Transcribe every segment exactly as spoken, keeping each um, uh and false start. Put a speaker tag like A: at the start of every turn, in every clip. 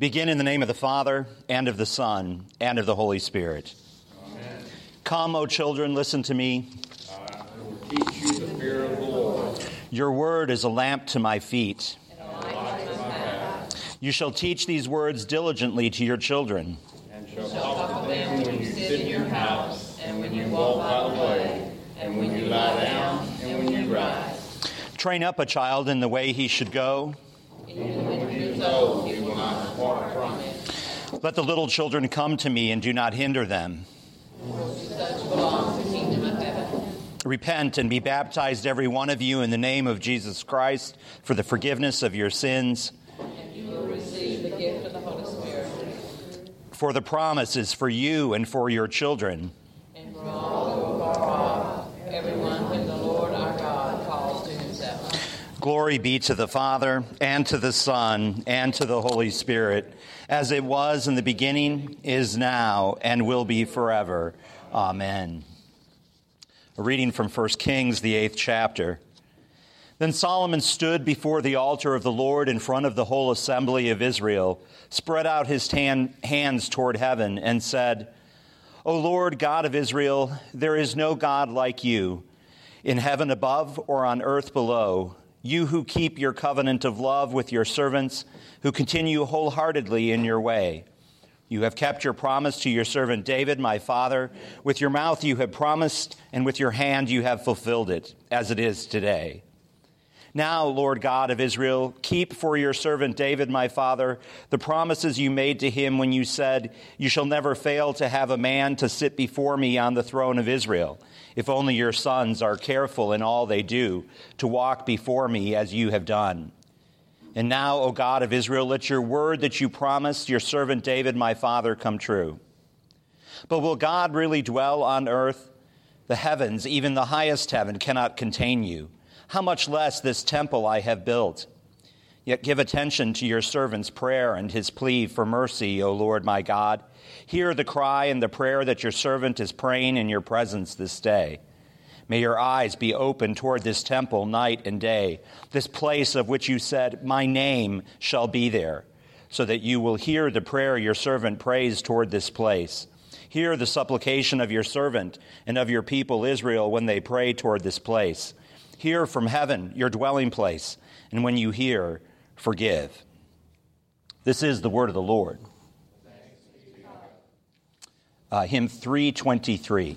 A: Begin in the name of the Father, and of the Son, and of the Holy Spirit.
B: Amen.
A: Come, O children, listen to me.
B: I will teach you the fear of the Lord.
A: Your word is a lamp to my feet.
B: And a light to my path.
A: You shall teach these words diligently to your children.
B: And shall talk to them when you sit in your house, and when you walk by the way, and when you lie down, and when you rise.
A: Train up a child in the way he should go.
B: Even when he is old, he will not depart from it.
A: Let the little children come to me and do not hinder them.
C: For to such belongs the kingdom of heaven.
A: Repent and be baptized, every one of you, in the name of Jesus Christ for the forgiveness of your sins.
C: And you will receive the gift of the Holy Spirit.
A: For the promise is for you and for your children.
C: And for all who are far, everyone whom the Lord our God calls to himself.
A: Glory be to the Father, and to the Son, and to the Holy Spirit, as it was in the beginning, is now, and will be forever. Amen. A reading from First Kings, the eighth chapter. Then Solomon stood before the altar of the Lord in front of the whole assembly of Israel, spread out his tan- hands toward heaven, and said, O Lord God of Israel, there is no God like you, in heaven above or on earth below, you who keep your covenant of love with your servants, who continue wholeheartedly in your way. You have kept your promise to your servant David, my father. With your mouth you have promised, and with your hand you have fulfilled it, as it is today. Now, Lord God of Israel, keep for your servant David, my father, the promises you made to him when you said, You shall never fail to have a man to sit before me on the throne of Israel, if only your sons are careful in all they do, to walk before me as you have done. And now, O God of Israel, let your word that you promised your servant David, my father, come true. But will God really dwell on earth? The heavens, even the highest heaven, cannot contain you. How much less this temple I have built? Yet give attention to your servant's prayer and his plea for mercy, O Lord my God. Hear the cry and the prayer that your servant is praying in your presence this day. May your eyes be open toward this temple night and day, this place of which you said, My name shall be there, so that you will hear the prayer your servant prays toward this place. Hear the supplication of your servant and of your people Israel when they pray toward this place. Hear from heaven, your dwelling place, and when you hear, forgive. This is the word of the Lord. Uh, hymn three twenty-three.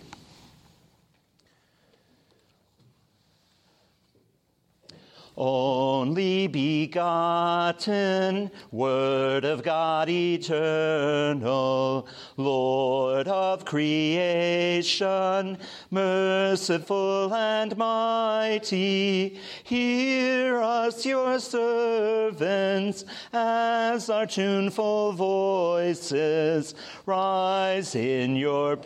A: Only begotten, Word of God eternal, Lord of creation, merciful and mighty, hear us your servants as our tuneful voices rise in your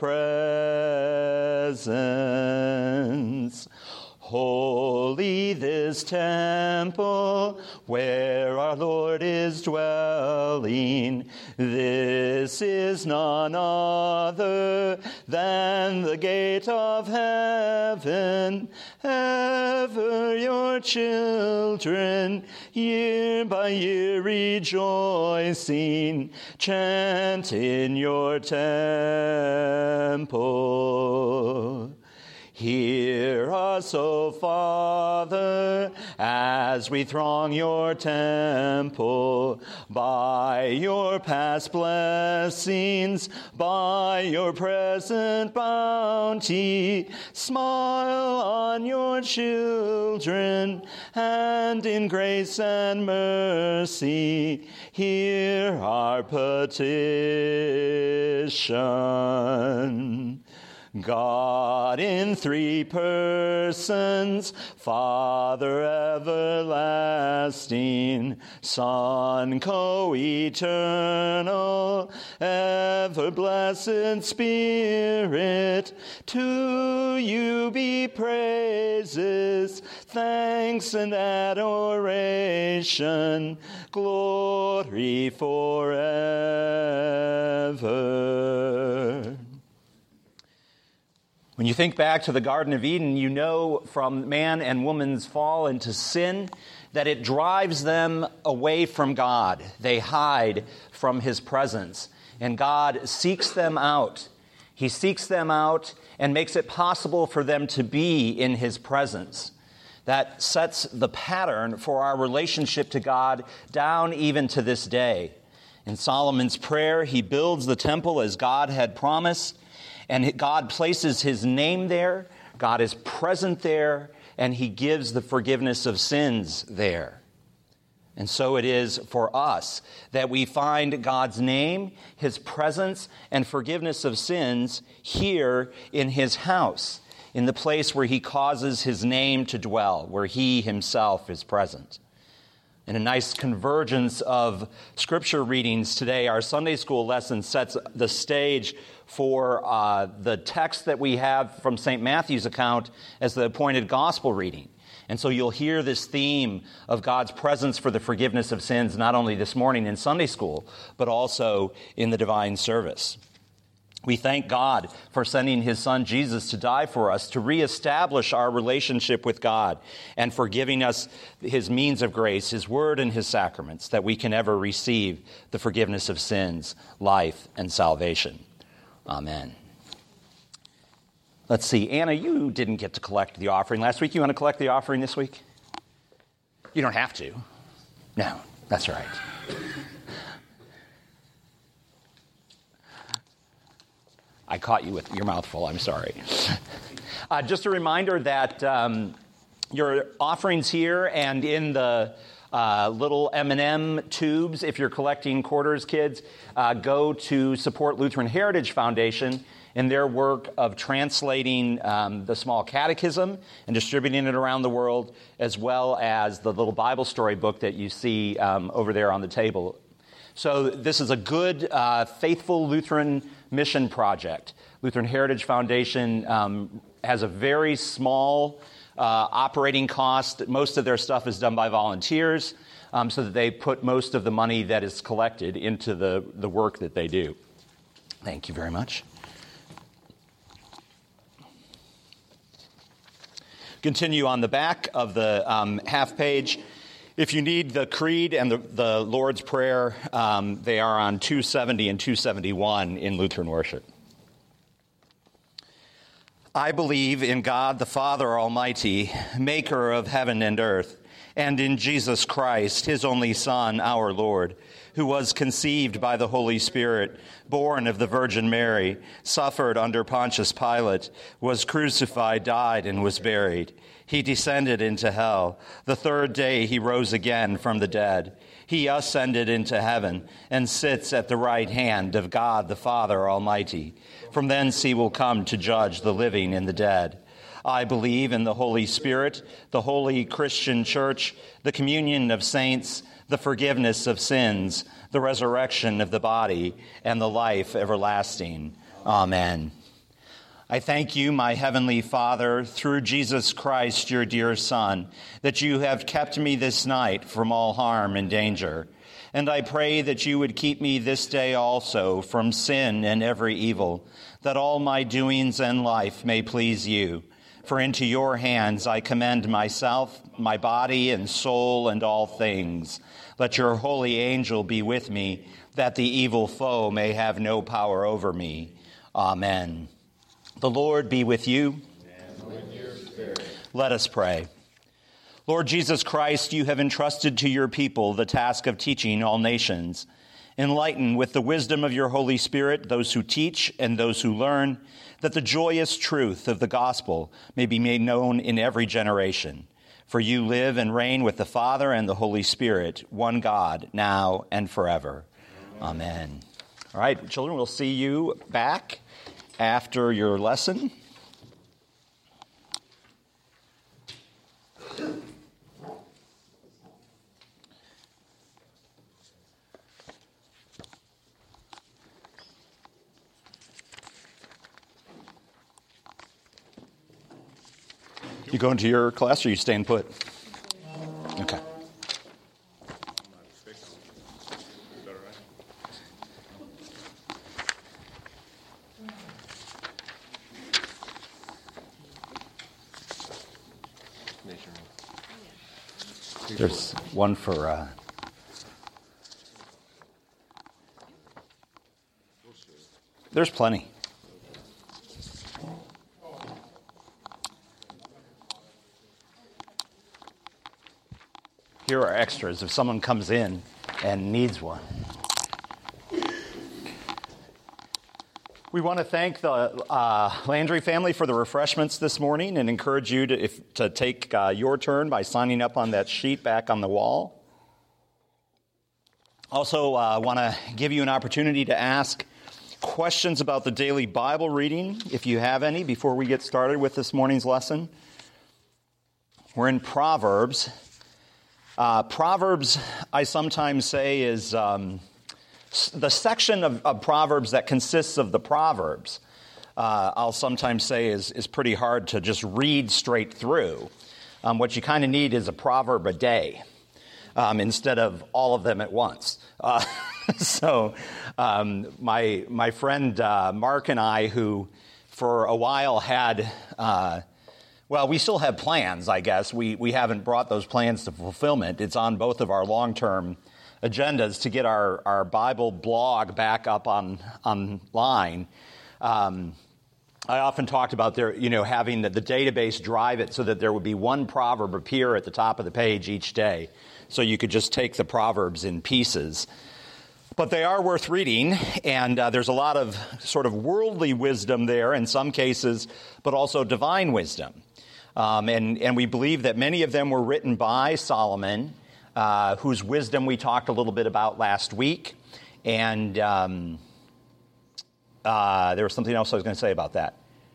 A: presence. Holy this temple where our Lord is dwelling. This is none other than the gate of heaven. Ever your children, year by year rejoicing, chant in your temple. Hear us, O Father, as we throng your temple, by your past blessings, by your present bounty. Smile on your children, and in grace and mercy, hear our petition. God in three persons, Father everlasting, Son co-eternal, ever blessed Spirit, to you be praises, thanks and adoration, glory forever. When you think back to the Garden of Eden, you know from man and woman's fall into sin that it drives them away from God. They hide from his presence, and God seeks them out. He seeks them out and makes it possible for them to be in his presence. That sets the pattern for our relationship to God down even to this day. In Solomon's prayer, he builds the temple as God had promised, and God places his name there. God is present there, and he gives the forgiveness of sins there. And so it is for us that we find God's name, his presence, and forgiveness of sins here in his house, in the place where he causes his name to dwell, where he himself is present. In a nice convergence of scripture readings today, our Sunday school lesson sets the stage for uh, the text that we have from Saint Matthew's account as the appointed gospel reading. And so you'll hear this theme of God's presence for the forgiveness of sins not only this morning in Sunday school, but also in the divine service. We thank God for sending his son Jesus to die for us, to reestablish our relationship with God, and for giving us his means of grace, his word and his sacraments, that we can ever receive the forgiveness of sins, life, and salvation. Amen. Let's see. Anna, you didn't get to collect the offering last week. You want to collect the offering this week? You don't have to. No, that's right. I caught you with your mouth full. I'm sorry. Uh, just a reminder that um, your offerings here and in the uh, little M and M tubes, if you're collecting quarters, kids, uh, go to support Lutheran Heritage Foundation in their work of translating um, the small catechism and distributing it around the world, as well as the little Bible story book that you see um, over there on the table. So this is a good, uh, faithful Lutheran mission project. Lutheran Heritage Foundation um, has a very small uh, operating cost. Most of their stuff is done by volunteers, um, so that they put most of the money that is collected into the, the work that they do. Thank you very much. Continue on the back of the um, half page. If you need the Creed and the, the Lord's Prayer, um, they are on two seventy and two seventy-one in Lutheran worship. I believe in God the Father Almighty, maker of heaven and earth, and in Jesus Christ, his only Son, our Lord, who was conceived by the Holy Spirit, born of the Virgin Mary, suffered under Pontius Pilate, was crucified, died, and was buried. He descended into hell. The third day he rose again from the dead. He ascended into heaven and sits at the right hand of God the Father Almighty. From thence he will come to judge the living and the dead. I believe in the Holy Spirit, the holy Christian church, the communion of saints, the forgiveness of sins, the resurrection of the body, and the life everlasting. Amen. I thank you, my heavenly Father, through Jesus Christ, your dear Son, that you have kept me this night from all harm and danger. And I pray that you would keep me this day also from sin and every evil, that all my doings and life may please you. For into your hands I commend myself, my body and soul and all things. Let your holy angel be with me, that the evil foe may have no power over me. Amen. The Lord be with you.
B: And with your spirit.
A: Let us pray. Lord Jesus Christ, you have entrusted to your people the task of teaching all nations. Enlighten with the wisdom of your Holy Spirit those who teach and those who learn, that the joyous truth of the gospel may be made known in every generation. For you live and reign with the Father and the Holy Spirit, one God, now and forever. Amen. Amen. All right, children, we'll see you back after your lesson. You going to your class or you staying put? Okay. There's one for... Uh, there's plenty. Here are extras if someone comes in and needs one. We want to thank the uh, Landry family for the refreshments this morning and encourage you to, if, to take uh, your turn by signing up on that sheet back on the wall. Also, I uh, want to give you an opportunity to ask questions about the daily Bible reading, if you have any, before we get started with this morning's lesson. We're in Proverbs. Uh, Proverbs, I sometimes say, is um, the section of, of Proverbs that consists of the Proverbs. Uh, I'll sometimes say is, is pretty hard to just read straight through. Um, what you kind of need is a proverb a day um, instead of all of them at once. Uh, so um, my my friend uh, Mark and I, who for a while had... Uh, Well, we still have plans, I guess. We we haven't brought those plans to fulfillment. It's on both of our long-term agendas to get our, our Bible blog back up on online. Um, I often talked about there, you know, having the, the database drive it so that there would be one proverb appear at the top of the page each day, so you could just take the proverbs in pieces. But they are worth reading, and uh, there's a lot of sort of worldly wisdom there in some cases, but also divine wisdom. Um, and, and we believe that many of them were written by Solomon, uh, whose wisdom we talked a little bit about last week. And um, uh, there was something else I was going to say about that.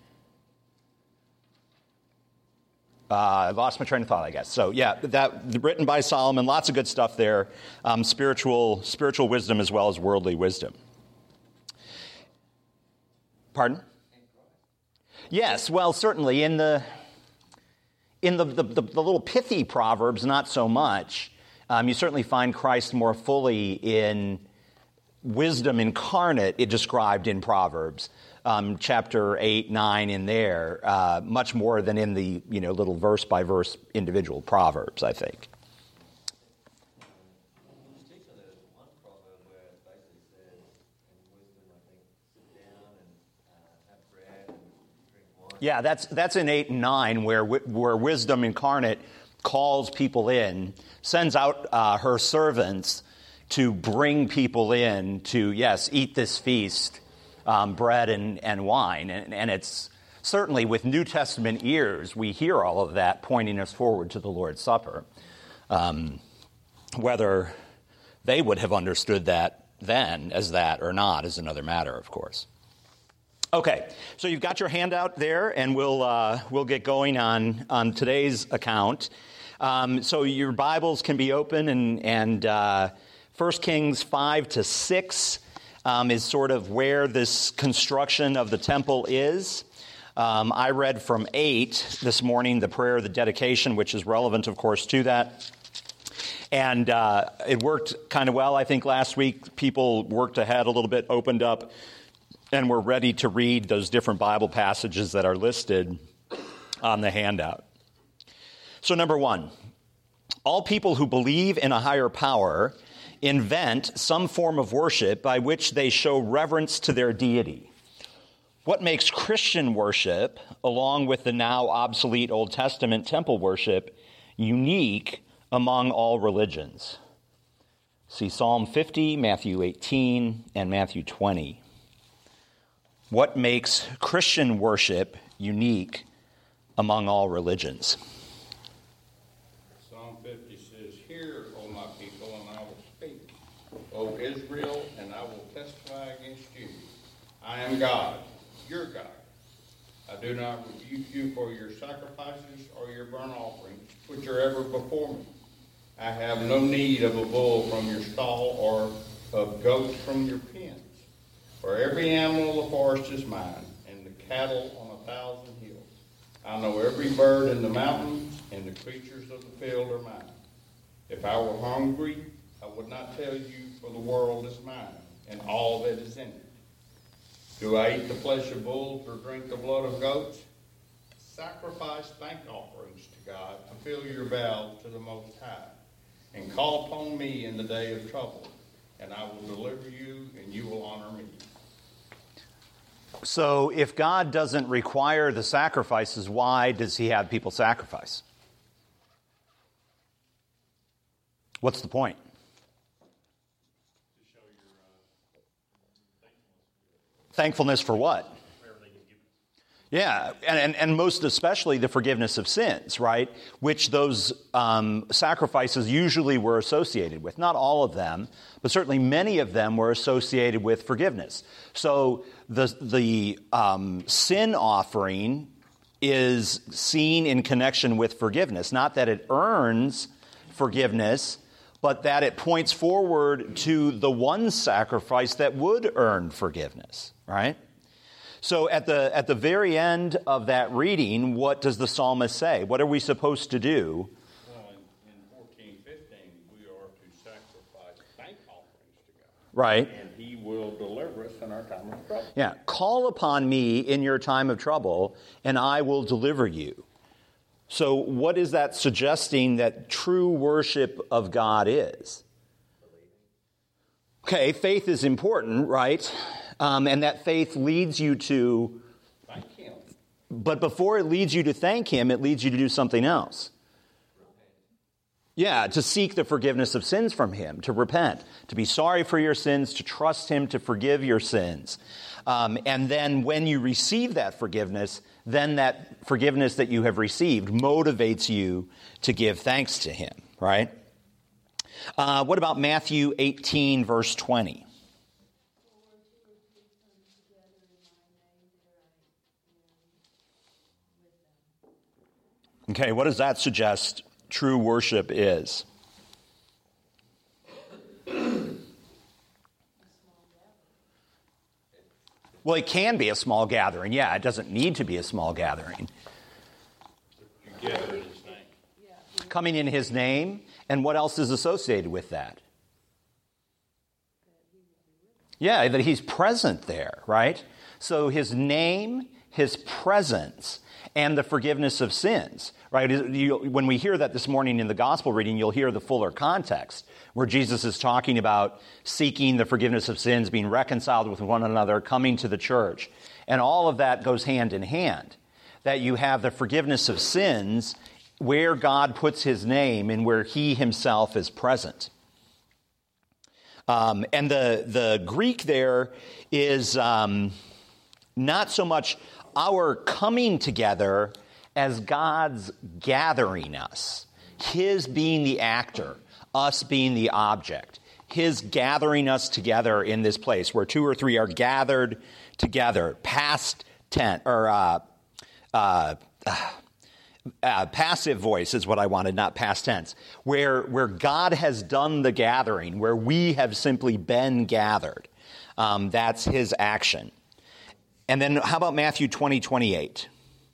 A: Uh, I lost my train of thought, I guess. So, yeah, that written by Solomon, lots of good stuff there. Um, spiritual, spiritual wisdom as well as worldly wisdom. Pardon? Yes, well, certainly in the... In the, the, the, the little pithy Proverbs, not so much. Um, you certainly find Christ more fully in wisdom incarnate, it described in Proverbs, um, chapter eight, nine in there, uh, much more than in the you know little verse-by-verse individual Proverbs, I think. Yeah, that's that's in eight and nine, where where wisdom incarnate calls people in, sends out uh, her servants to bring people in to, yes, eat this feast, um, bread and, and wine. And, and it's certainly with New Testament ears, we hear all of that pointing us forward to the Lord's Supper. Um, whether they would have understood that then as that or not is another matter, of course. Okay, so you've got your handout there, and we'll uh, we'll get going on on today's account. Um, so your Bibles can be open, and and uh, First Kings five to six um, is sort of where this construction of the temple is. Um, I read from eight this morning, the prayer of the dedication, which is relevant, of course, to that. And uh, it worked kind of well, I think, last week. People worked ahead a little bit, opened up, and we're ready to read those different Bible passages that are listed on the handout. So number one, all people who believe in a higher power invent some form of worship by which they show reverence to their deity. What makes Christian worship, along with the now obsolete Old Testament temple worship, unique among all religions? See Psalm fifty, Matthew eighteen, and Matthew twenty. What makes Christian worship unique among all religions?
B: Psalm fifty says, "Hear, O my people, and I will speak. O Israel, and I will testify against you. I am God, your God. I do not rebuke you for your sacrifices or your burnt offerings, which are ever before me. I have no need of a bull from your stall or of goats from your pens. For every animal of the forest is mine, and the cattle on a thousand hills. I know every bird in the mountains, and the creatures of the field are mine. If I were hungry, I would not tell you, for the world is mine, and all that is in it. Do I eat the flesh of bulls or drink the blood of goats? Sacrifice thank offerings to God, fulfill your vows to the Most High. and call upon me in the day of trouble, and I will deliver you, and you will honor me.
A: So if God doesn't require the sacrifices, why does he have people sacrifice? What's the point?
D: To show your uh, thankfulness.
A: Thankfulness for what?
D: For everything he's given.
A: Yeah, and, and, and most especially the forgiveness of sins, right? Which those um, sacrifices usually were associated with. Not all of them, but certainly many of them were associated with forgiveness. So the, the um, sin offering is seen in connection with forgiveness. Not that it earns forgiveness, but that it points forward to the one sacrifice that would earn forgiveness, right? So at the at the very end of that reading, what does the psalmist say? What are we supposed to do?
B: Well, in, in fourteen fifteen, we are to sacrifice thank offerings to God.
A: Right.
B: And he will deliver us in our time of trouble.
A: Yeah. Call upon me in your time of trouble, and I will deliver you. So what is that suggesting that true worship of God is? Okay, faith is important, right? Um, and that faith leads you to...
B: Thank him.
A: But before it leads you to thank him, it leads you to do something else. Yeah, to seek the forgiveness of sins from him, to repent, to be sorry for your sins, to trust him to forgive your sins. Um, and then when you receive that forgiveness, then that forgiveness that you have received motivates you to give thanks to him, right? Uh, what about Matthew eighteen, verse twenty? Okay, what does that suggest true worship is? Well, it can be a small gathering. Yeah, it doesn't need to be a small gathering.
B: You gather in his name.
A: Coming in his name, and what else is associated with that? Yeah, that he's present there, right? So his name, his presence, and the forgiveness of sins, right? You, when we hear that this morning in the gospel reading, you'll hear the fuller context, where Jesus is talking about seeking the forgiveness of sins, being reconciled with one another, coming to the church. And all of that goes hand in hand, that you have the forgiveness of sins where God puts his name and where he himself is present. Um, and the, the Greek there is um, not so much our coming together as God's gathering us, his being the actor, us being the object, his gathering us together in this place where two or three are gathered together. Past tense, or uh, uh, uh, passive voice is what I wanted, not past tense. Where where God has done the gathering, where we have simply been gathered. Um, that's his action. And then how about Matthew twenty, twenty-eight?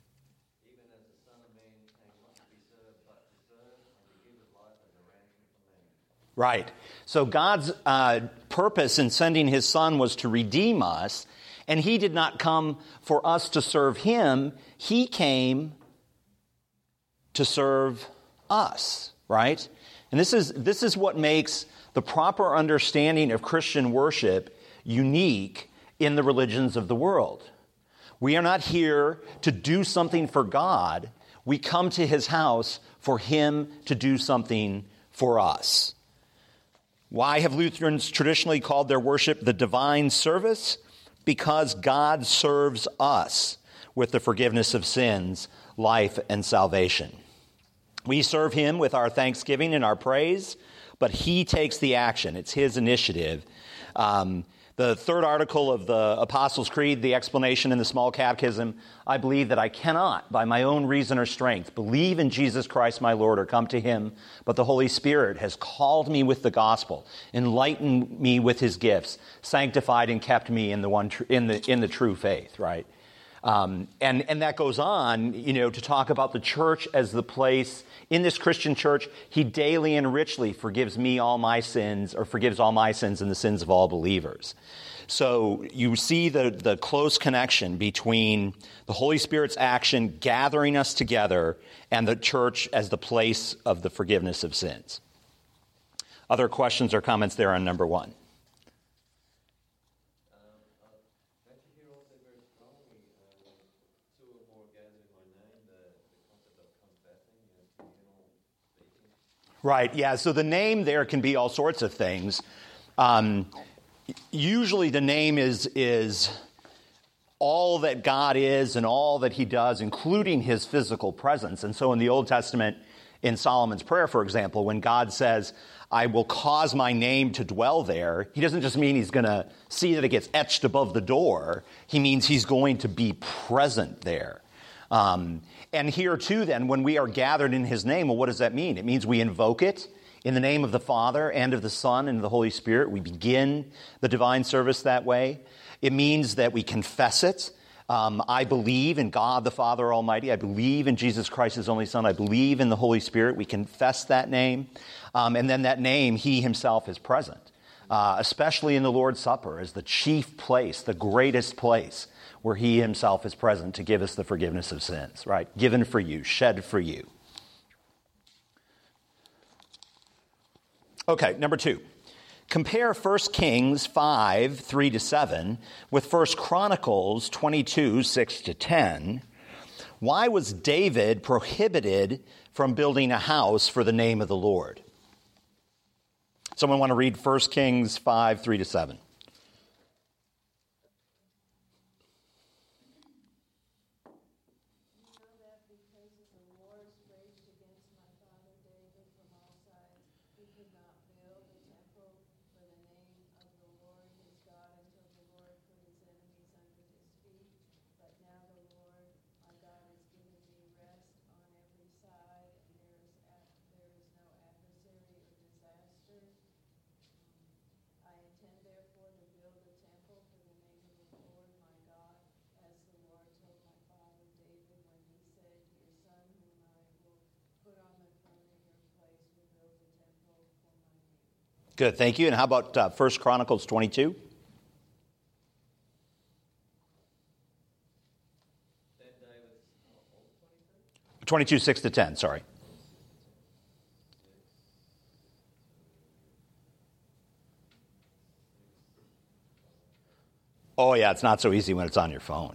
A: Right. So God's uh, purpose in sending his son was to redeem us, and he did not come for us to serve him. He came to serve us, right? And this is this is what makes the proper understanding of Christian worship unique in the religions of the world. We are not here to do something for God. We come to his house for him to do something for us. Why have Lutherans traditionally called their worship the divine service? Because God serves us with the forgiveness of sins, life, and salvation. We serve him with our thanksgiving and our praise, but he takes the action. It's his initiative. Um, the third article of the Apostles' Creed, the explanation in the Small Catechism, I believe that I cannot, by my own reason or strength, believe in Jesus Christ my Lord or come to him, but the Holy Spirit has called me with the gospel, enlightened me with his gifts, sanctified and kept me in the one tr- in the in the true faith, right? Um, and, and that goes on, you know, to talk about the church as the place. In this Christian church, he daily and richly forgives me all my sins, or forgives all my sins and the sins of all believers. So you see the, the close connection between the Holy Spirit's action gathering us together and the church as the place of the forgiveness of sins. Other questions or comments there on number one? Right, yeah, so the name there can be all sorts of things. Um, usually the name is is all that God is and all that he does, including his physical presence. And so in the Old Testament, in Solomon's prayer, for example, when God says, I will cause my name to dwell there, he doesn't just mean he's going to see that it gets etched above the door. He means he's going to be present there. Um, and here too, then, when we are gathered in his name, well, what does that mean? It means we invoke it in the name of the Father and of the Son and of the Holy Spirit. We begin the divine service that way. It means that we confess it. Um, I believe in God the Father Almighty. I believe in Jesus Christ, his only Son. I believe in the Holy Spirit. We confess that name. Um, and then that name, he himself is present, uh, especially in the Lord's Supper as the chief place, the greatest place where he himself is present to give us the forgiveness of sins, right? Given for you, shed for you. Okay, number two. Compare First Kings five, three to seven with First Chronicles twenty-two, six to ten. Why was David prohibited from building a house for the name of the Lord? Someone want to read First Kings five, three to seven? Good, thank you. And how about uh, First Chronicles twenty-two? twenty-two, six to ten, sorry. Oh, yeah, it's not so easy when it's on your phone.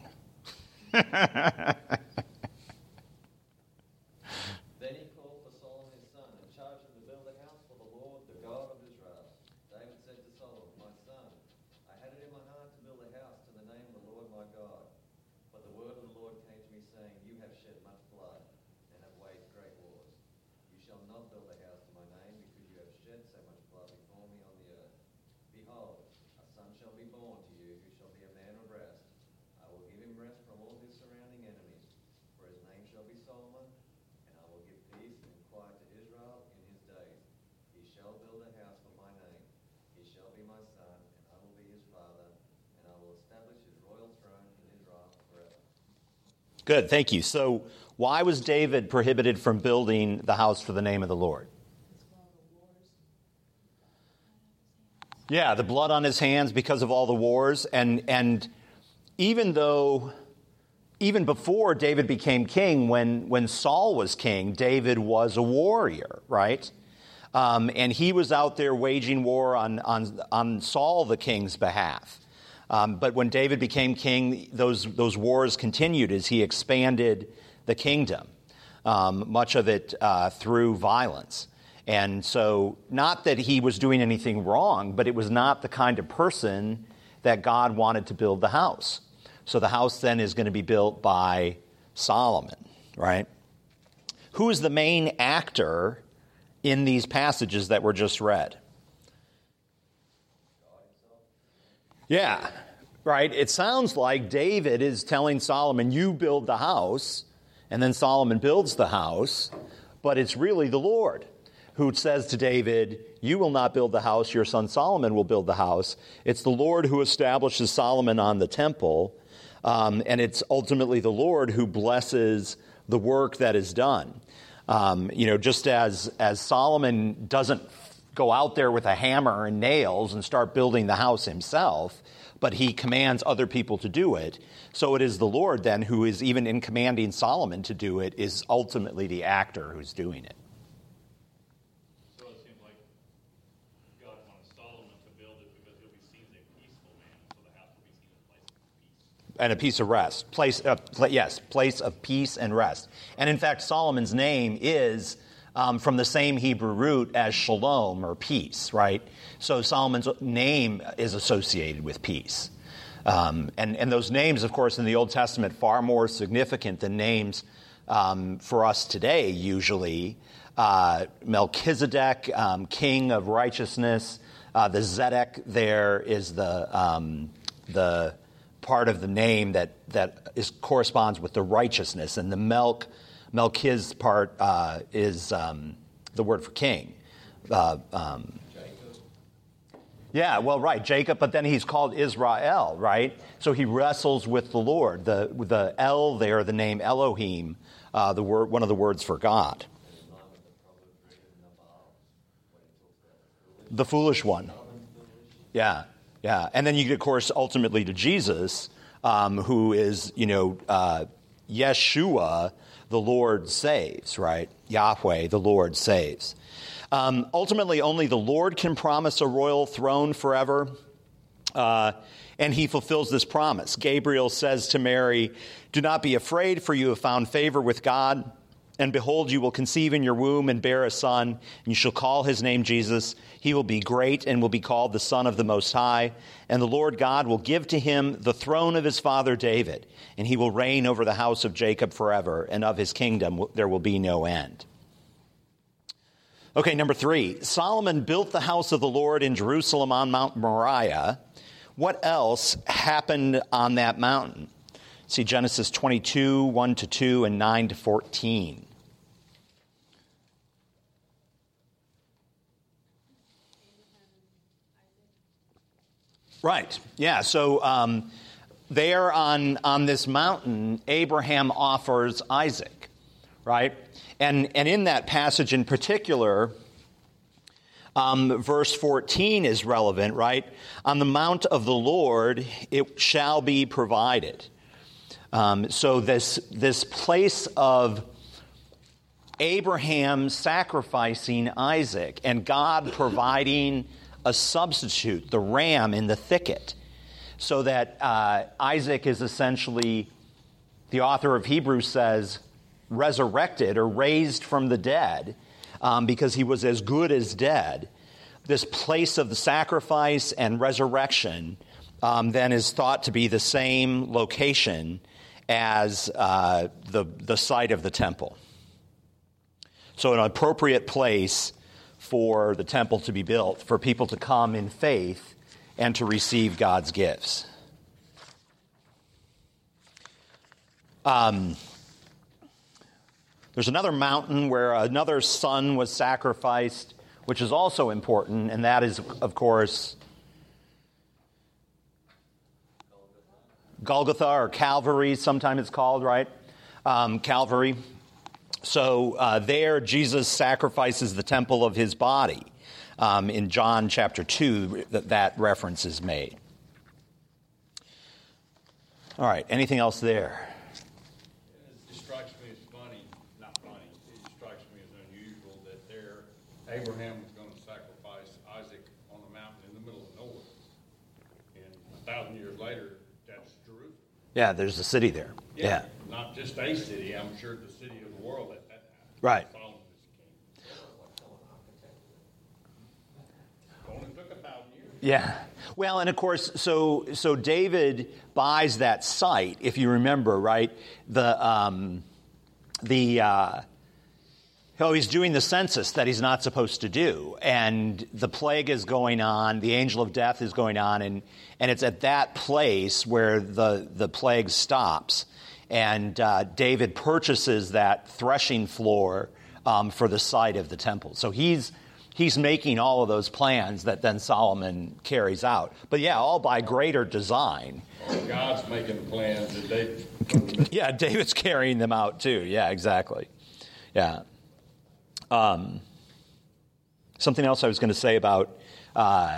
A: Good, thank you. So why was David prohibited from building the house for the name of the Lord? Yeah, the blood on his hands because of all the wars. And and even though, even before David became king, when, when Saul was king, David was a warrior, right? Um, and he was out there waging war on, on, on Saul the king's behalf. Um, but when David became king, those those wars continued as he expanded the kingdom, um, much of it uh, through violence. And so not that he was doing anything wrong, but it was not the kind of person that God wanted to build the house. So the house then is going to be built by Solomon, right? Who is the main actor in these passages that were just read? Yeah, right. It sounds like David is telling Solomon, you build the house, and then Solomon builds the house, but it's really the Lord who says to David, you will not build the house, your son Solomon will build the house. It's the Lord who establishes Solomon on the temple, um, and it's ultimately the Lord who blesses the work that is done. Um, you know, just as as Solomon doesn't go out there with a hammer and nails and start building the house himself, but he commands other people to do it. So it is the Lord then who is, even in commanding Solomon to do it, is ultimately the actor who's doing it.
D: So it seems like
A: and a piece of rest. Place, uh, pl- yes, place of peace and rest. And in fact, Solomon's name is um, from the same Hebrew root as shalom, or peace, right? So Solomon's name is associated with peace. Um, and, and those names, of course, in the Old Testament, far more significant than names um, for us today, usually. Uh, Melchizedek, um, king of righteousness. Uh, the Zedek there is the um, the part of the name that that is corresponds with the righteousness, and the Melch Melchiz part uh, is um, the word for king. Uh, um, Yeah, well, right, Jacob, but then he's called Israel, right? So he wrestles with the Lord. The the El there, the name Elohim, uh, the word, one of the words for God. The foolish one. Yeah, yeah. And then you get, of course, ultimately to Jesus, um, who is, you know, uh, Yeshua, the Lord saves, right? Yahweh, the Lord saves. Um, ultimately, only the Lord can promise a royal throne forever, uh, and he fulfills this promise. Gabriel says to Mary, "Do not be afraid, for you have found favor with God. And behold, you will conceive in your womb and bear a son, and you shall call his name Jesus. He will be great and will be called the Son of the Most High. And the Lord God will give to him the throne of his father David, and he will reign over the house of Jacob forever, and of his kingdom there will be no end." Okay, number three, Solomon built the house of the Lord in Jerusalem on Mount Moriah. What else happened on that mountain? See Genesis twenty-two, one to two, and nine to fourteen. Right, yeah, so um, there on, on this mountain, Abraham offers Isaac, right? And and in that passage in particular, um, verse fourteen is relevant, right? On the mount of the Lord it shall be provided. Um, so this this place of Abraham sacrificing Isaac and God providing a substitute, the ram in the thicket, so that uh, Isaac is essentially, the author of Hebrews says, resurrected or raised from the dead, um, because he was as good as dead. This place of the sacrifice and resurrection um, then is thought to be the same location as uh, the, the site of the temple. So an appropriate place for the temple to be built, for people to come in faith and to receive God's gifts. Um. There's another mountain where another son was sacrificed, which is also important, and that is, of course, Golgotha or Calvary, sometimes it's called, right? Um, Calvary. So uh, there, Jesus sacrifices the temple of his body. Um, in John chapter two, that, that reference is made. All right, anything else there?
B: Abraham was going to sacrifice Isaac on a mountain in the middle of nowhere. And a thousand years later, that's Jerusalem.
A: Yeah, there's a city there. Yeah. yeah.
B: Not just a city, I'm sure the city of the world at that time.
A: Right.
B: Solomon is king. Only took a thousand years.
A: Yeah. Well, and of course, so so David buys that site, if you remember, right? The um, the uh, Oh, he's doing the census that he's not supposed to do. And the plague is going on. The angel of death is going on. And, and it's at that place where the, the plague stops. And uh, David purchases that threshing floor um, for the site of the temple. So he's he's making all of those plans that then Solomon carries out. But yeah, all by greater design.
B: God's making plans that David.
A: Yeah, David's carrying them out too. Yeah, exactly. Yeah. Um, something else I was going to say about uh,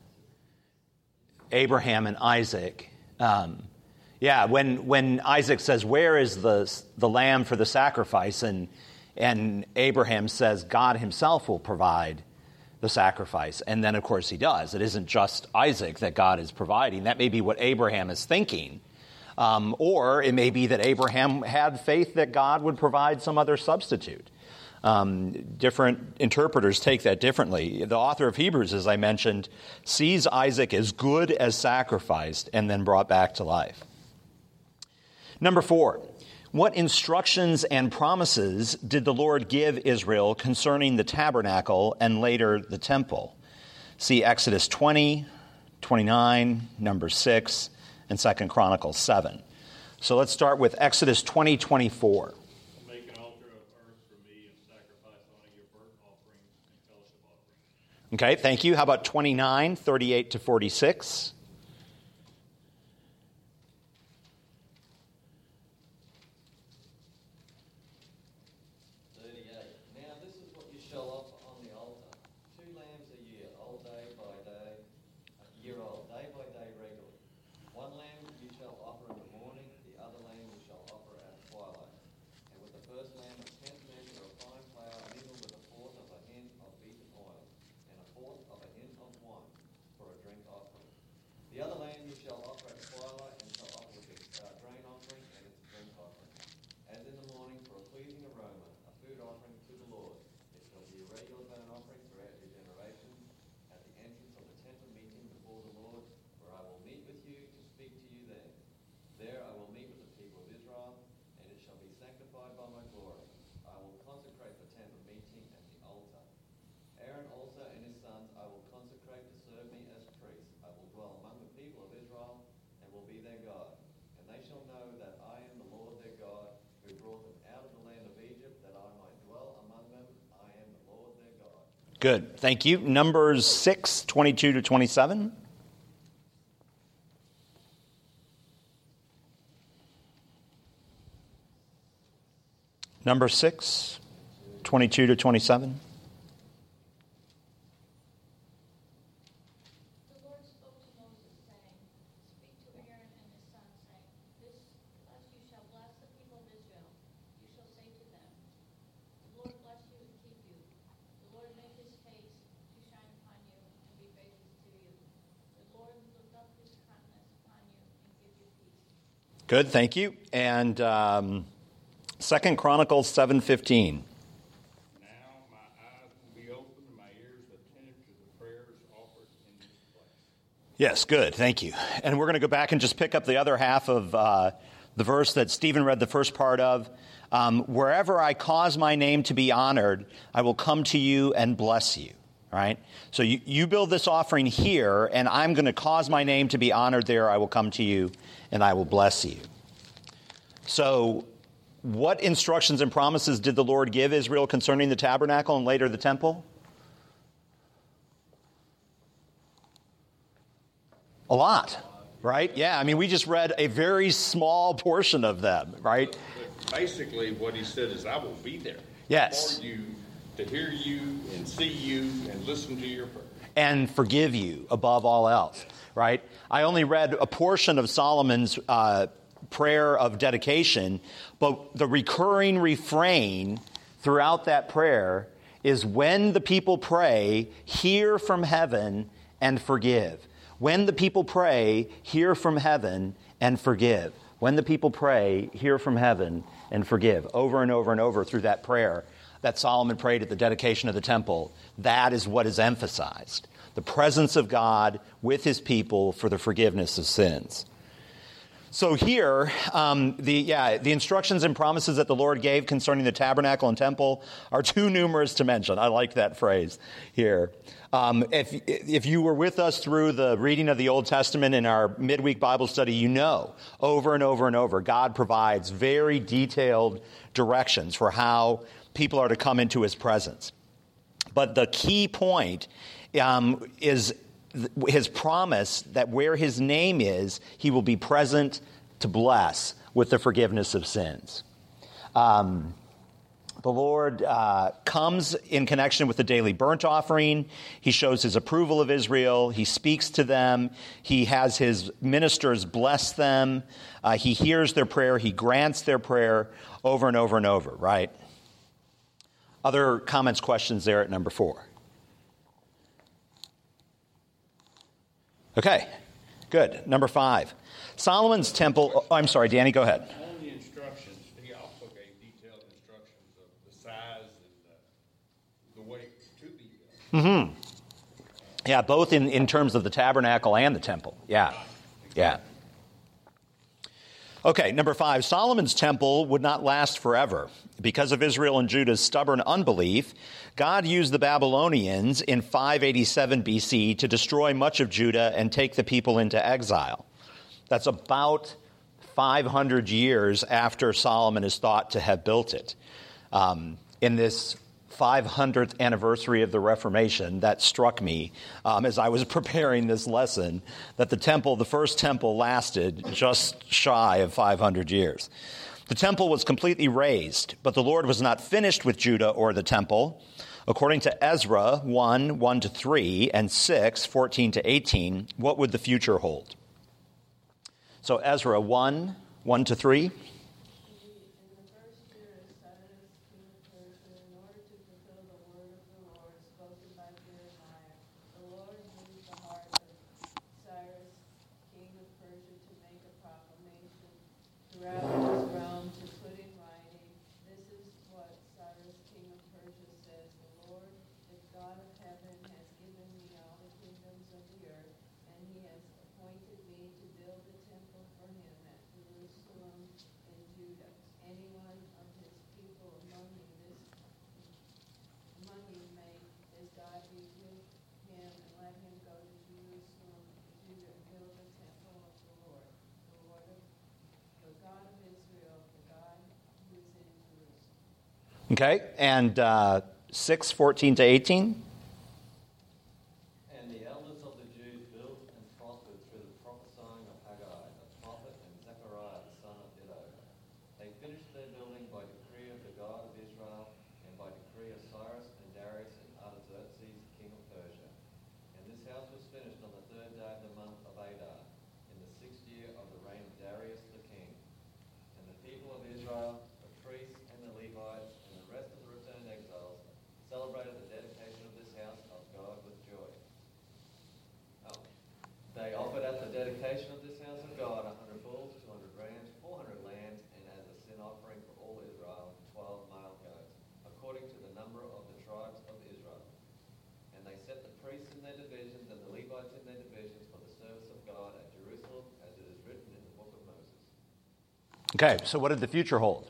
A: Abraham and Isaac. Um, yeah, when when Isaac says, "Where is the the lamb for the sacrifice?" and and Abraham says, "God Himself will provide the sacrifice," and then of course He does. It isn't just Isaac that God is providing. That may be what Abraham is thinking, Um, or it may be that Abraham had faith that God would provide some other substitute. Um, different interpreters take that differently. The author of Hebrews, as I mentioned, sees Isaac as good as sacrificed and then brought back to life. Number four, what instructions and promises did the Lord give Israel concerning the tabernacle and later the temple? See Exodus twenty, twenty-nine, number six, and Second Chronicles seven. So let's start with Exodus twenty, twenty-four.
D: Make an altar of earth for me and sacrifice on it your burnt offerings and fellowship offerings.
A: Okay, thank you. How about twenty-nine, thirty-eight to forty-six?
E: Now this is what you shall offer on the altar: two lambs a year, old day by day, a year old, day by day regularly. One lamb you shall offer in the morning, the other lamb you shall offer at twilight. And with the first lamb a tenth measure of fine flour mingled with a fourth of a hin of beaten oil, and a fourth of a hin of wine for a drink offering. The other lamb you shall offer at twilight, and shall offer with its uh, grain offering and its drink offering. As in the morning for a pleasing aroma, a food offering to the Lord. It shall be a regular burnt offering throughout your generations, at the entrance of the tent of meeting before the Lord, where I will meet with you to speak to you then. There I will meet with the people of Israel, and it shall be sanctified by my glory. I will consecrate the tent of meeting and the altar. Aaron also and his sons I will consecrate to serve me as priests. I will dwell among the people of Israel, and will be their God. And they shall know that I am the Lord their God, who brought them out of the land of Egypt, that I might dwell among them. I am the Lord their God.
A: Good, thank you. Numbers six, twenty-two to twenty-seven. Number six, twenty-two to twenty-seven.
F: The Lord spoke to Moses, saying, Speak to Aaron and his sons, saying, This thus you shall bless the people of Israel. You shall say to them, The Lord bless you and keep you. The Lord make his face to shine upon you and be gracious to you. The Lord lift up his countenance upon you and give you peace.
A: Good, thank you. And um, Second Chronicles seven fifteen.
B: Now my eyes will be open and my ears attentive to the prayers offered in this place.
A: Yes, good, thank you. And we're going to go back and just pick up the other half of uh, the verse that Stephen read the first part of. Um, Wherever I cause my name to be honored, I will come to you and bless you. All right? So you, you build this offering here, and I'm going to cause my name to be honored there. I will come to you and I will bless you. So what instructions and promises did the Lord give Israel concerning the tabernacle and later the temple? A lot, right? Yeah, I mean, we just read a very small portion of them, right?
B: But basically what he said is, I will be there.
A: Yes.
B: For you, to hear you and see you and listen to your prayer.
A: And forgive you above all else, right? I only read a portion of Solomon's uh, prayer of dedication, but the recurring refrain throughout that prayer is, when the people pray, hear from heaven and forgive. When the people pray, hear from heaven and forgive. When the people pray, hear from heaven and forgive. Over and over and over through that prayer that Solomon prayed at the dedication of the temple, that is what is emphasized. The presence of God with his people for the forgiveness of sins. So here, um, the yeah, the instructions and promises that the Lord gave concerning the tabernacle and temple are too numerous to mention. I like that phrase here. Um, if if you were with us through the reading of the Old Testament in our midweek Bible study, you know over and over and over God provides very detailed directions for how people are to come into his presence. But the key point um, is his promise that where his name is, he will be present to bless with the forgiveness of sins. Um, the Lord uh, comes in connection with the daily burnt offering. He shows his approval of Israel. He speaks to them. He has his ministers bless them. Uh, he hears their prayer. He grants their prayer over and over and over, right? Other comments, questions there at number four? Okay. Good. Number five. Solomon's temple. Oh, I'm sorry, Danny, go ahead.
B: On the instructions, he also gave detailed instructions of the size and the, the way to be built.
A: Mm-hmm. Yeah, both in, in terms of the tabernacle and the temple. Yeah. Yeah. Okay, number five. Solomon's temple would not last forever. Because of Israel and Judah's stubborn unbelief, God used the Babylonians in five eighty-seven B C to destroy much of Judah and take the people into exile. That's about five hundred years after Solomon is thought to have built it. Um, in this five hundredth anniversary of the Reformation, that struck me um, as I was preparing this lesson, that the temple, the first temple, lasted just shy of five hundred years. The temple was completely razed, but the Lord was not finished with Judah or the temple. According to Ezra one, one to three, and six, fourteen to eighteen, what would the future hold? So Ezra one, one to three. Okay, and uh, six, fourteen to eighteen.
E: And the elders of the Jews built and prospered through the prophesying of Haggai, the prophet, and Zechariah, the son of Iddo. They finished their building by decree of the God of Israel, and by decree of Cyrus and Darius and Artaxerxes, king of Persia. And this house was finished on the third day of the month of Adar, in the sixth year of the reign of Darius the king. And the people of Israel, the priests and the Levites, rest of the returned exiles celebrated the dedication of this house of God with joy. Oh. They offered at the dedication of this house of God a hundred bulls, two hundred rams, four hundred lambs, and as a sin offering for all Israel, twelve male goats, according to the number of the tribes of Israel. And they set the priests in their divisions and the Levites in their divisions for the service of God at Jerusalem, as it is written in the book of Moses.
A: Okay, so what did the future hold?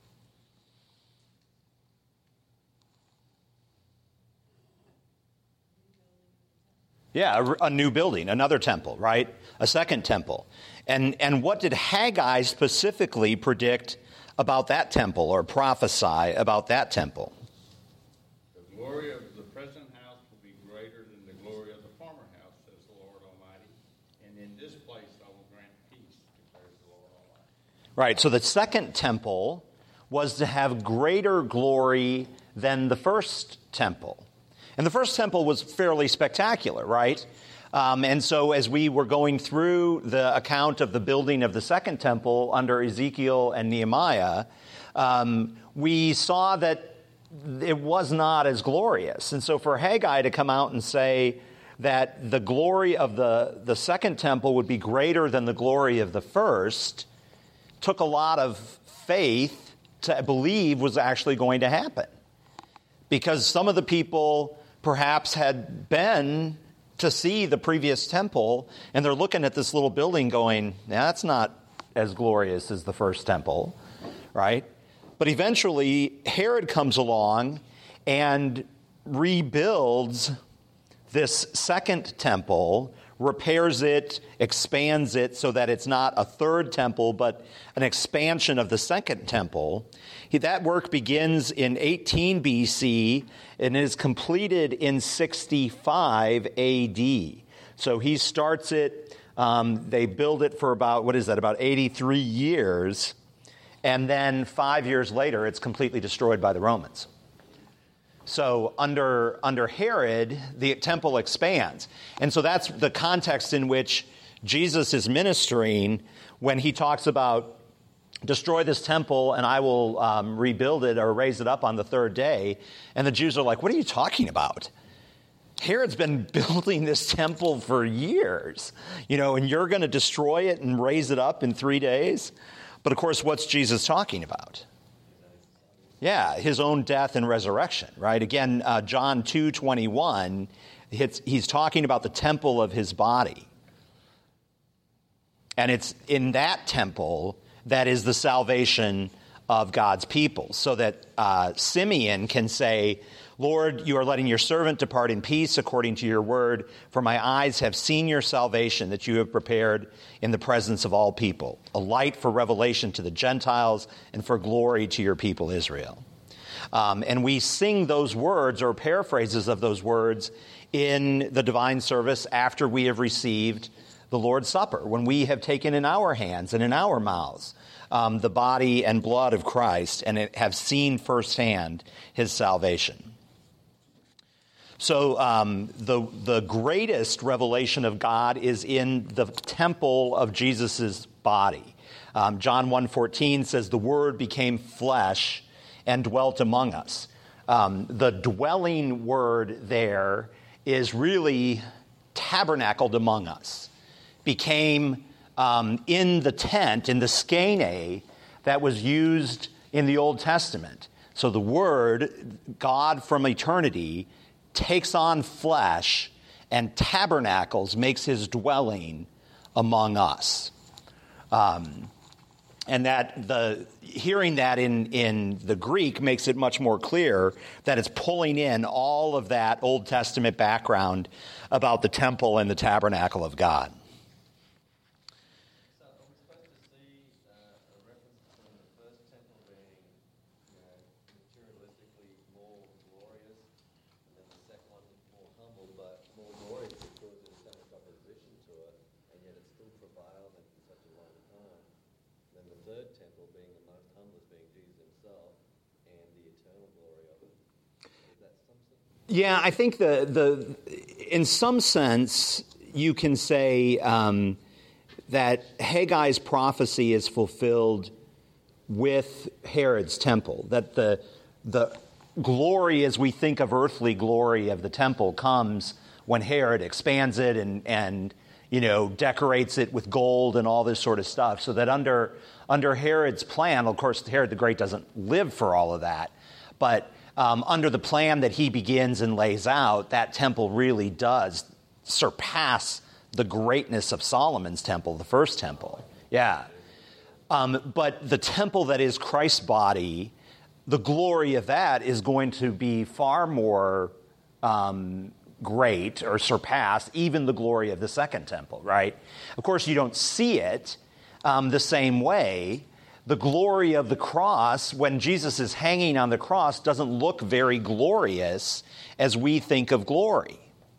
A: Yeah, a, a new building, another temple, right? A second temple. And and what did Haggai specifically predict about that temple or prophesy about that temple?
B: The glory of the present house will be greater than the glory of the former house, says the Lord Almighty. And in this place I will grant peace, declares the Lord Almighty.
A: Right, so the second temple was to have greater glory than the first temple. And the first temple was fairly spectacular, right? Um, and so as we were going through the account of the building of the second temple under Ezekiel and Nehemiah, um, we saw that it was not as glorious. And so for Haggai to come out and say that the glory of the, the second temple would be greater than the glory of the first took a lot of faith to believe was actually going to happen. Because some of the people perhaps had been to see the previous temple, and they're looking at this little building going, nah, that's not as glorious as the first temple, right? But eventually, Herod comes along and rebuilds this second temple, repairs it, expands it so that it's not a third temple, but an expansion of the second temple. He, that work begins in eighteen B C and is completed in sixty-five A D. So he starts it, um, they build it for about, what is that, about eighty-three years, and then five years later it's completely destroyed by the Romans. So under, under Herod, the temple expands. And so that's the context in which Jesus is ministering when he talks about destroy this temple and I will um, rebuild it or raise it up on the third day. And the Jews are like, what are you talking about? Herod's been building this temple for years, you know, and you're going to destroy it and raise it up in three days? But of course, what's Jesus talking about? Yeah, his own death and resurrection, right? Again, uh, John two twenty-one, he's talking about the temple of his body. And it's in that temple that is the salvation of God's people, so that uh, Simeon can say, Lord, you are letting your servant depart in peace according to your word, for my eyes have seen your salvation that you have prepared in the presence of all people, a light for revelation to the Gentiles and for glory to your people Israel. Um, and we sing those words or paraphrases of those words in the divine service after we have received the Lord's Supper, when we have taken in our hands and in our mouths um, the body and blood of Christ and have seen firsthand his salvation. So um, the the greatest revelation of God is in the temple of Jesus' body. Um, John one fourteen says, the Word became flesh and dwelt among us. Um, the dwelling word there is really tabernacled among us. Became um, in the tent, in the skene that was used in the Old Testament. So the Word, God from eternity, takes on flesh and tabernacles, makes his dwelling among us. Um, and that the hearing that in, in the Greek makes it much more clear that it's pulling in all of that Old Testament background about the temple and the tabernacle of God.
E: So are we supposed to see uh, a reference between the first temple being, you know, materialistically more glorious, and then the second one more humble, but more glorious because there's so much opposition to it, and yet it still prevailed and for such a long time. Then the third temple being the most humblest, being Jesus himself, and the eternal glory of it. Is that something?
A: Yeah, I think the the in some sense you can say um, that Haggai's prophecy is fulfilled with Herod's temple. That the the glory, as we think of earthly glory of the temple, comes when Herod expands it and and you know decorates it with gold and all this sort of stuff. So that under under Herod's plan, of course, Herod the Great doesn't live for all of that, but Um, under the plan that he begins and lays out, that temple really does surpass the greatness of Solomon's temple, the first temple. Yeah. Um, but the temple that is Christ's body, the glory of that is going to be far more um, great or surpass even the glory of the second temple, right? Of course, you don't see it um, the same way. The glory of the cross, when Jesus is hanging on the cross, doesn't look very glorious as we think of glory.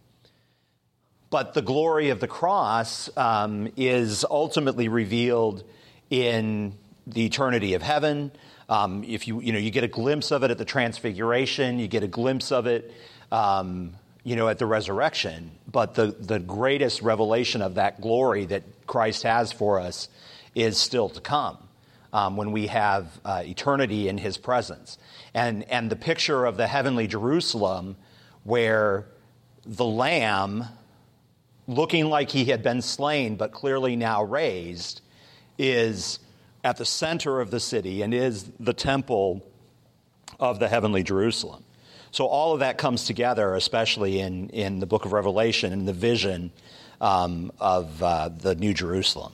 A: But the glory of the cross um, is ultimately revealed in the eternity of heaven. Um, if you you know you get a glimpse of it at the Transfiguration, you get a glimpse of it, um, you know, at the resurrection. But the the greatest revelation of that glory that Christ has for us is still to come. Um, when we have uh, eternity in his presence. And, and the picture of the heavenly Jerusalem where the Lamb, looking like he had been slain but clearly now raised, is at the center of the city and is the temple of the heavenly Jerusalem. So all of that comes together, especially in, in the book of Revelation and the vision um, of uh, the New Jerusalem.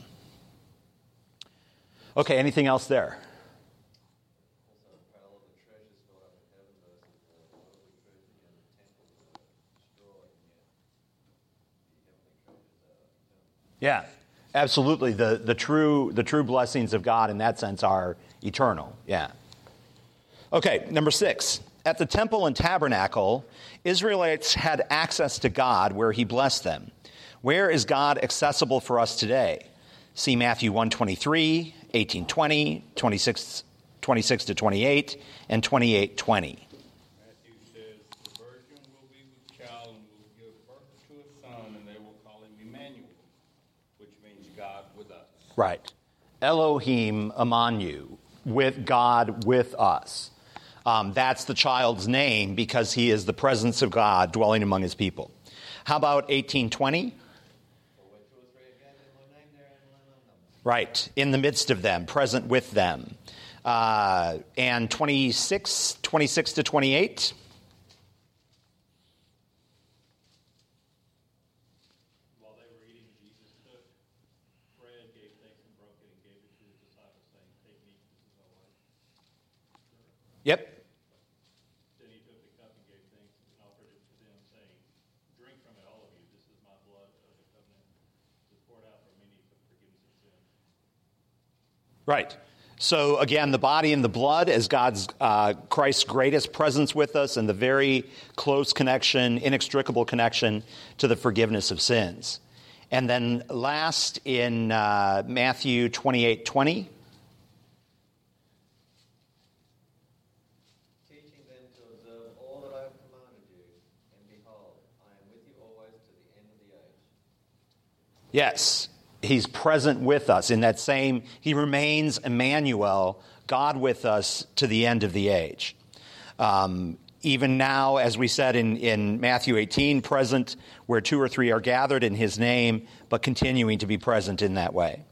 A: Okay, anything else there?
E: Also, a parallel of the treasure stored up in heaven versus the worldly treasure in the temple that are destroyed, and yet the heavenly treasures are eternal.
A: Yeah, absolutely. The the true the true blessings of God in that sense are eternal. Yeah. Okay, number six. At the temple and tabernacle, Israelites had access to God where he blessed them. Where is God accessible for us today? See Matthew one twenty-three, eighteen twenty, twenty-six, twenty-six to twenty-eight, and twenty-eight twenty.
B: Matthew says, the virgin will be with child and will give birth to a son, and they will call him Emmanuel, which means God with us.
A: Right. Elohim among you, with God with us. Um, that's the child's name because he is the presence of God dwelling among his people. How about eighteen twenty? Right, in the midst of them, present with them. Uh, and twenty-six, twenty-six to twenty-eight.
D: While they were eating, Jesus took bread, gave thanks, and broke it, and gave it to his disciples, saying, "Take and eat, this is my body."
A: Yep.
D: Then he took the cup and gave thanks and offered it to them, saying, "Drink from it, all of you. This is my blood of the covenant, which is poured out for many for the forgiveness of sins."
A: Right. So again, the body and the blood as God's, uh, Christ's greatest presence with us and the very close connection, inextricable connection to the forgiveness of sins. And then last in uh, Matthew twenty-eight twenty.
E: Teaching them to observe all that I have commanded you, and behold, I am with you always to the end of the age.
A: Yes. He's present with us in that same, he remains Emmanuel, God with us to the end of the age. Um, even now, as we said in, in Matthew eighteen, present where two or three are gathered in his name, but continuing to be present in that way.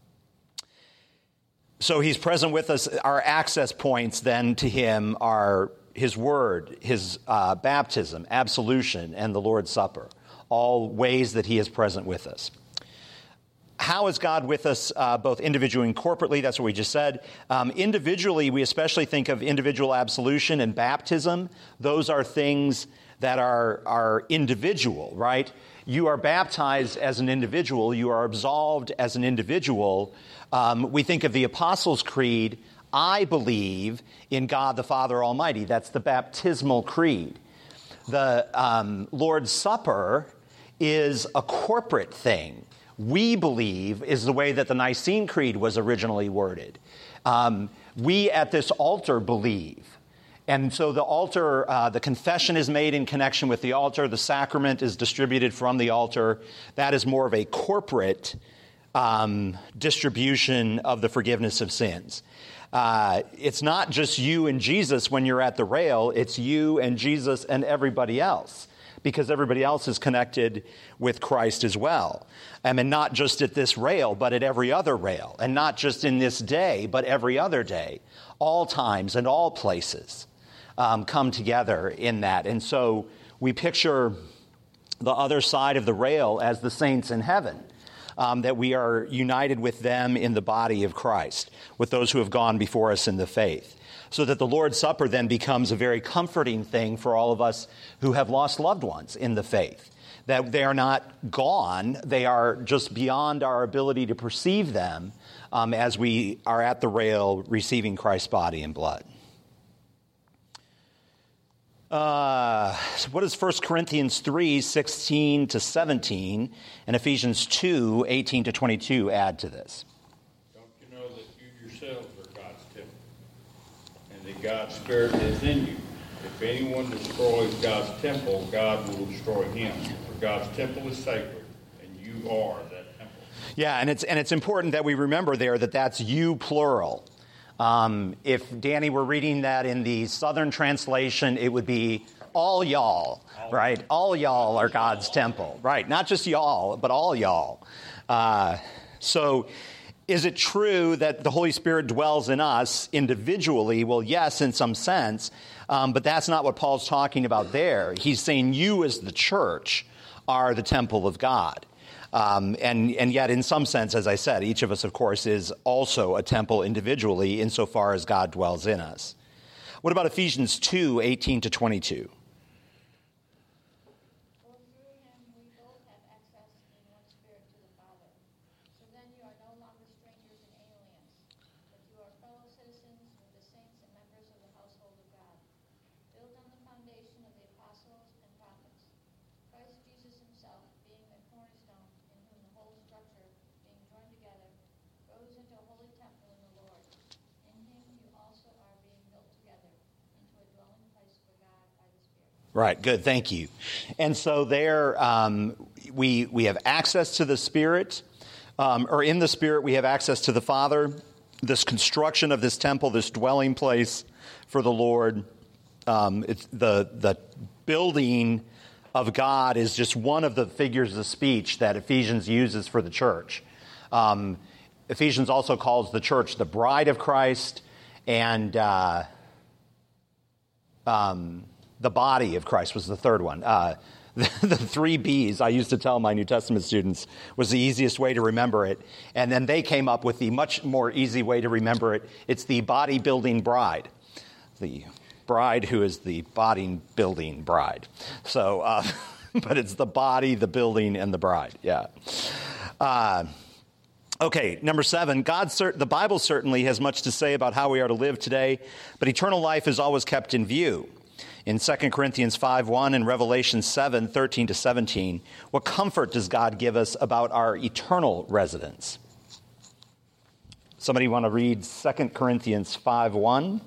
A: So he's present with us. Our access points then to him are his word, his uh, baptism, absolution, and the Lord's Supper, all ways that he is present with us. How is God with us uh, both individually and corporately? That's what we just said. Um, individually, we especially think of individual absolution and baptism. Those are things that are, are individual, right? You are baptized as an individual. You are absolved as an individual. Um, we think of the Apostles' Creed, I believe in God the Father Almighty. That's the baptismal creed. The um, Lord's Supper is a corporate thing. We believe is the way that the Nicene Creed was originally worded. Um, we at this altar believe. And so the altar, uh, the confession is made in connection with the altar. The sacrament is distributed from the altar. That is more of a corporate um, distribution of the forgiveness of sins. Uh, it's not just you and Jesus when you're at the rail. It's you and Jesus and everybody else, because everybody else is connected with Christ as well. I mean, not just at this rail, but at every other rail. And not just in this day, but every other day. All times and all places um, come together in that. And so we picture the other side of the rail as the saints in heaven, um, that we are united with them in the body of Christ, with those who have gone before us in the faith. So that the Lord's Supper then becomes a very comforting thing for all of us who have lost loved ones in the faith. That they are not gone, they are just beyond our ability to perceive them um, as we are at the rail receiving Christ's body and blood. Uh, so what does First Corinthians three, sixteen to seventeen and Ephesians two, eighteen to twenty-two add to this?
B: Don't you know that you yourselves are God's temple, and that God's Spirit is in you? If anyone destroys God's temple, God will destroy him. For God's temple is sacred, and you are that temple.
A: Yeah, and it's and it's important that we remember there that that's you plural. Um, if Danny were reading that in the Southern translation, it would be all y'all, right? All y'all are God's temple, right? Not just y'all, but all y'all. Uh, so is it true that the Holy Spirit dwells in us individually? Well, yes, in some sense, um, but that's not what Paul's talking about there. He's saying you as the church are the temple of God. Um, and, and yet, in some sense, as I said, each of us, of course, is also a temple individually insofar as God dwells in us. What about Ephesians two, eighteen to twenty-two?
F: For through him we both have access in one spirit to the Father. So then you are no longer strangers and aliens, but you are fellow citizens with the saints and members of the household of God, built on the foundation of the apostles and prophets, Christ Jesus himself being the cornerstone, in whom the whole structure, being joined together, grows into a holy temple in the Lord. In him you also are being built together into a dwelling place for God by the Spirit.
A: Right, good, thank you. And so there um, we, we have access to the Spirit, um, or in the Spirit we have access to the Father. This construction of this temple, this dwelling place for the Lord. Um, it's the the building of God is just one of the figures of speech that Ephesians uses for the church. Um, Ephesians also calls the church the bride of Christ and uh, um, the body of Christ was the third one. Uh, the, the three B's I used to tell my New Testament students was the easiest way to remember it. And then they came up with the much more easy way to remember it. It's the body-building bride. The bride who is the body-building bride. So, uh, but it's the body, the building, and the bride. Yeah. Uh, okay, number seven. God, cert- the Bible certainly has much to say about how we are to live today, but eternal life is always kept in view. In Second Corinthians five one and Revelation seven thirteen to seventeen, what comfort does God give us about our eternal residence? Somebody want to read Second Corinthians five one?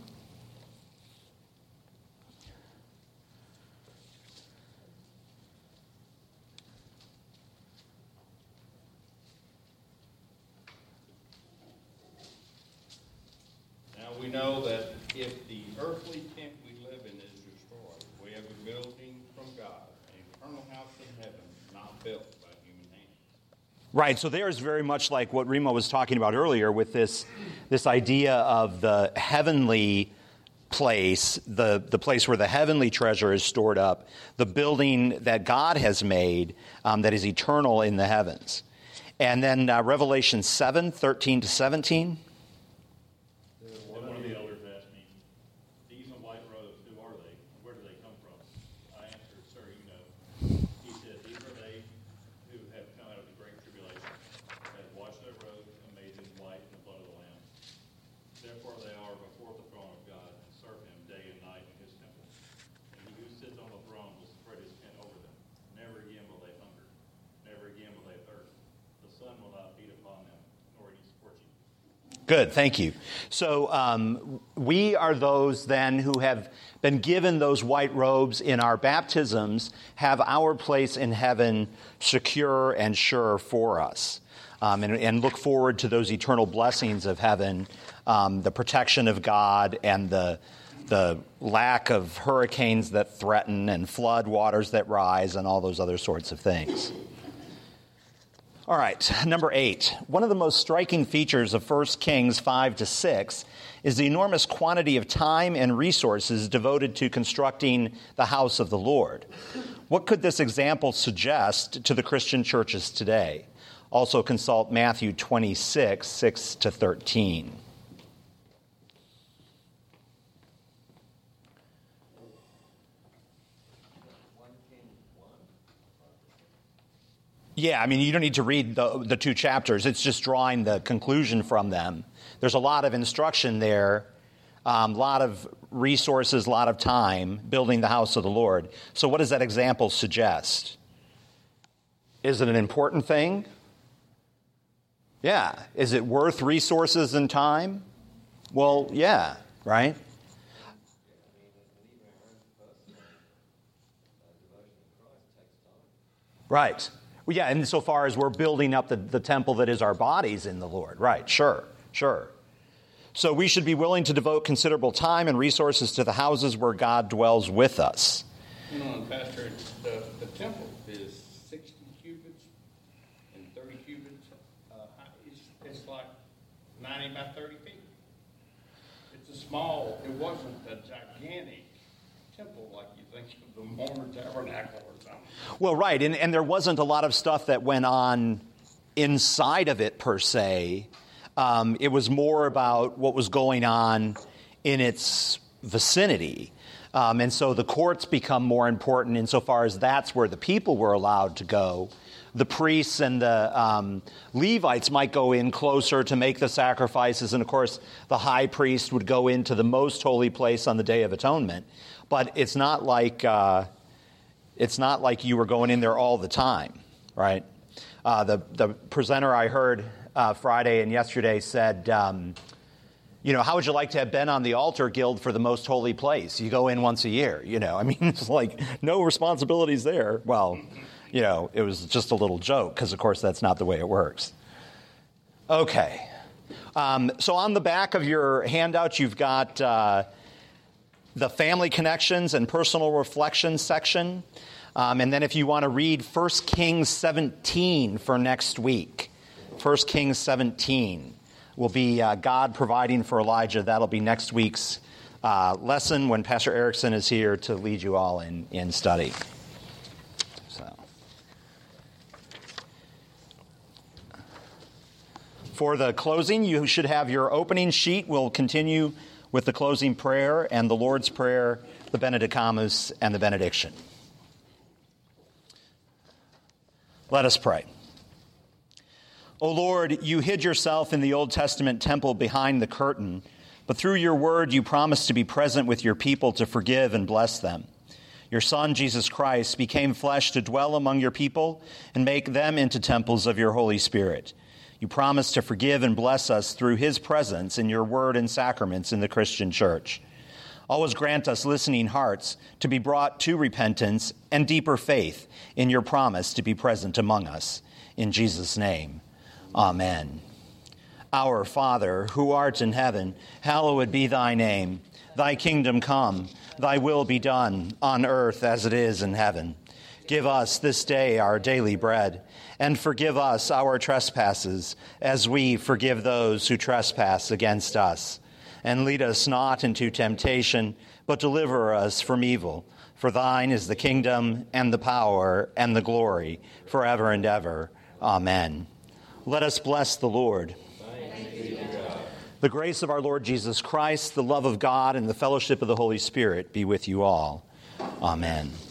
B: Now we know that if the earthly tent we live in is destroyed, we have a building from God, an eternal house in heaven, not built by human hands.
A: Right, so there's very much like what Remo was talking about earlier with this this idea of the heavenly place, the, the place where the heavenly treasure is stored up, the building that God has made um, that is eternal in the heavens. And then uh, Revelation seven thirteen to seventeen.
D: One of the elders asked me, these in white robes, who are they? Where do they come from? I answered, sir, you know. He said, these are they who have come out of the great tribulation, have washed their robes and made them white in the blood of the Lamb. Therefore they are before the throne of God and serve him day and night in his temple. And he who sits on the throne will spread his tent over them. Never again will they hunger. Never again will they thirst. The sun will not beat upon them, nor any scorching.
A: Good, thank you. So um, we are those then who have been given those white robes in our baptisms, have our place in heaven secure and sure for us, um, and, and look forward to those eternal blessings of heaven, um, the protection of God and the the lack of hurricanes that threaten and flood waters that rise and all those other sorts of things. All right, number eight. One of the most striking features of First Kings five to six is the enormous quantity of time and resources devoted to constructing the house of the Lord. What could this example suggest to the Christian churches today? Also consult Matthew twenty-six, six to thirteen. Yeah, I mean, you don't need to read the, the two chapters. It's just drawing the conclusion from them. There's a lot of instruction there, a um, lot of resources, a lot of time building the house of the Lord. So what does that example suggest? Is it an important thing? Yeah. Is it worth resources and time? Well, yeah, right? Right. Well, yeah, insofar as we're building up the, the temple that is our bodies in the Lord. Right, sure, sure. So we should be willing to devote considerable time and resources to the houses where God dwells with us.
B: You know, and Pastor, the, the temple is sixty cubits and thirty cubits uh, high. It's, it's like ninety by thirty feet. It's a small, it wasn't a gigantic temple like you think of the Mormon Tabernacle or something.
A: Well, right, and, and there wasn't a lot of stuff that went on inside of it per se. Um, it was more about what was going on in its vicinity. Um, and so the courts become more important insofar as that's where the people were allowed to go. The priests and the um, Levites might go in closer to make the sacrifices. And, of course, the high priest would go into the most holy place on the Day of Atonement. But it's not like uh, it's not like you were going in there all the time, right? Uh, the, the presenter I heard uh, Friday and yesterday said, um, you know, how would you like to have been on the altar guild for the most holy place? You go in once a year, you know. I mean, it's like no responsibilities there. Well, you know, it was just a little joke because, of course, that's not the way it works. Okay. Um, so on the back of your handout, you've got uh, the family connections and personal reflection section. Um, and then if you want to read First Kings seventeen for next week, First Kings seventeen will be uh, God providing for Elijah. That'll be next week's uh, lesson when Pastor Erickson is here to lead you all in, in study. So, for the closing, you should have your opening sheet. We'll continue with the closing prayer and the Lord's Prayer, the Benedicamus, and the benediction. Let us pray. O Lord, you hid yourself in the Old Testament temple behind the curtain, but through your word you promised to be present with your people to forgive and bless them. Your Son, Jesus Christ, became flesh to dwell among your people and make them into temples of your Holy Spirit. You promised to forgive and bless us through his presence in your word and sacraments in the Christian church. Always grant us listening hearts to be brought to repentance and deeper faith in your promise to be present among us. In Jesus' name, amen. Our Father, who art in heaven, hallowed be thy name. Thy kingdom come, thy will be done on earth as it is in heaven. Give us this day our daily bread, and forgive us our trespasses, as we forgive those who trespass against us. And lead us not into temptation, but deliver us from evil. For thine is the kingdom, and the power, and the glory, forever and ever. Amen. Let us bless the Lord.
B: Thanks be to God.
A: The grace of our Lord Jesus Christ, the love of God, and the fellowship of the Holy Spirit be with you all. Amen.